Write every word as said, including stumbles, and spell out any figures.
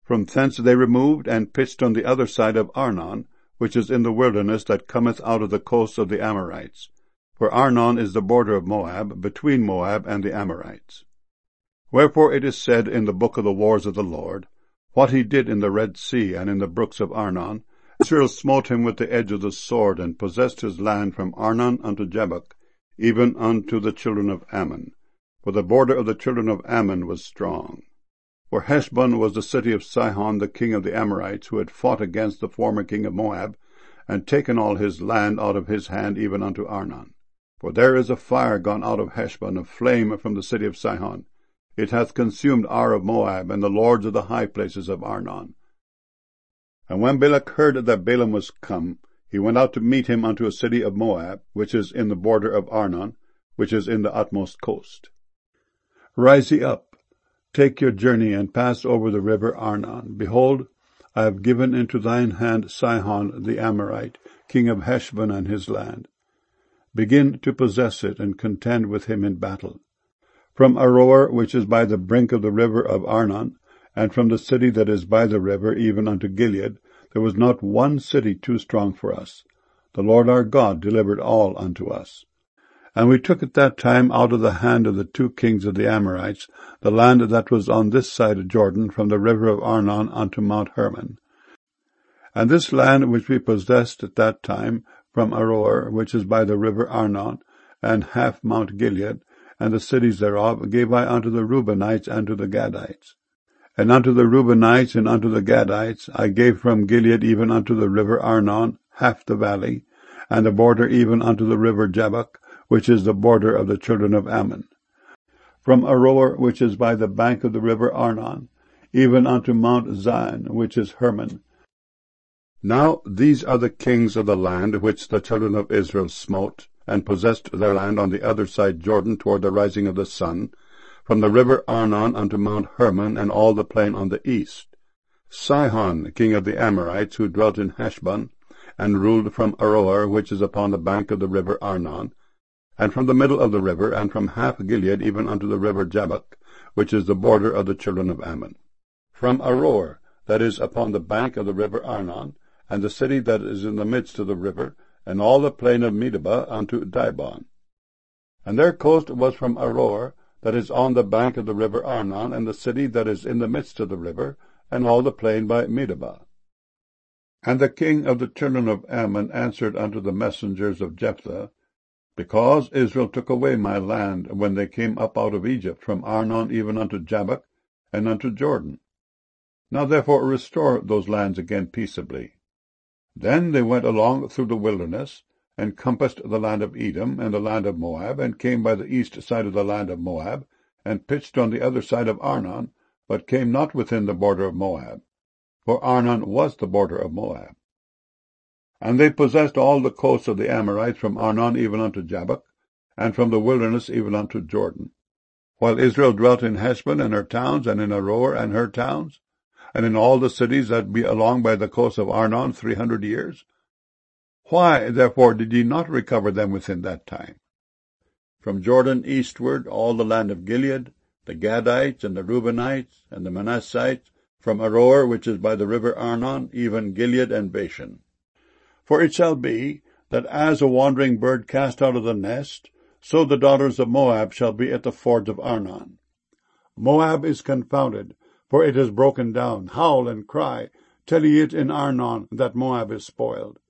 From thence they removed, and pitched on the other side of Arnon, which is in the wilderness that cometh out of the coast of the Amorites. For Arnon is the border of Moab, between Moab and the Amorites. Wherefore it is said in the book of the wars of the Lord, what he did in the Red Sea and in the brooks of Arnon, Israel smote him with the edge of the sword, and possessed his land from Arnon unto Jabbok, even unto the children of Ammon. For the border of the children of Ammon was strong. For Heshbon was the city of Sihon, the king of the Amorites, who had fought against the former king of Moab, and taken all his land out of his hand, even unto Arnon. For there is a fire gone out of Heshbon, a flame from the city of Sihon. It hath consumed Ar of Moab, and the lords of the high places of Arnon. And when Balak heard that Balaam was come, he went out to meet him unto a city of Moab, which is in the border of Arnon, which is in the utmost coast. Rise ye up, take your journey, and pass over the river Arnon. Behold, I have given into thine hand Sihon the Amorite, king of Heshbon and his land. Begin to possess it, and contend with him in battle. From Aroer, which is by the brink of the river of Arnon, and from the city that is by the river, even unto Gilead, there was not one city too strong for us. The Lord our God delivered all unto us. And we took at that time out of the hand of the two kings of the Amorites the land that was on this side of Jordan, from the river of Arnon unto Mount Hermon. And this land which we possessed at that time, from Aroer, which is by the river Arnon, and half Mount Gilead, and the cities thereof, gave I unto the Reubenites and to the Gadites. And unto the Reubenites and unto the Gadites I gave from Gilead even unto the river Arnon, half the valley, and the border even unto the river Jabbok, which is the border of the children of Ammon. From Aroer, which is by the bank of the river Arnon, even unto Mount Zion, which is Hermon. Now these are the kings of the land which the children of Israel smote, and possessed their land on the other side Jordan toward the rising of the sun, from the river Arnon unto Mount Hermon, and all the plain on the east. Sihon, king of the Amorites, who dwelt in Heshbon, and ruled from Aroer, which is upon the bank of the river Arnon, and from the middle of the river, and from half Gilead even unto the river Jabbok, which is the border of the children of Ammon. From Aroer, that is upon the bank of the river Arnon, and the city that is in the midst of the river, and all the plain of Medeba unto Dibon. And their coast was from Aroer, that is on the bank of the river Arnon, and the city that is in the midst of the river, and all the plain by Medeba. And the king of the children of Ammon answered unto the messengers of Jephthah, Because Israel took away my land when they came up out of Egypt, from Arnon even unto Jabbok, and unto Jordan. Now therefore restore those lands again peaceably. Then they went along through the wilderness, and compassed the land of Edom, and the land of Moab, and came by the east side of the land of Moab, and pitched on the other side of Arnon, but came not within the border of Moab, for Arnon was the border of Moab. And they possessed all the coasts of the Amorites, from Arnon even unto Jabbok, and from the wilderness even unto Jordan. While Israel dwelt in Heshbon and her towns, and in Aroer and her towns, and in all the cities that be along by the coast of Arnon three hundred years? Why, therefore, did ye not recover them within that time? From Jordan eastward all the land of Gilead, the Gadites, and the Reubenites, and the Manassites, from Aroer, which is by the river Arnon, even Gilead and Bashan. For it shall be, that as a wandering bird cast out of the nest, so the daughters of Moab shall be at the fords of Arnon. Moab is confounded, for it is broken down. Howl and cry, tell ye it in Arnon, that Moab is spoiled.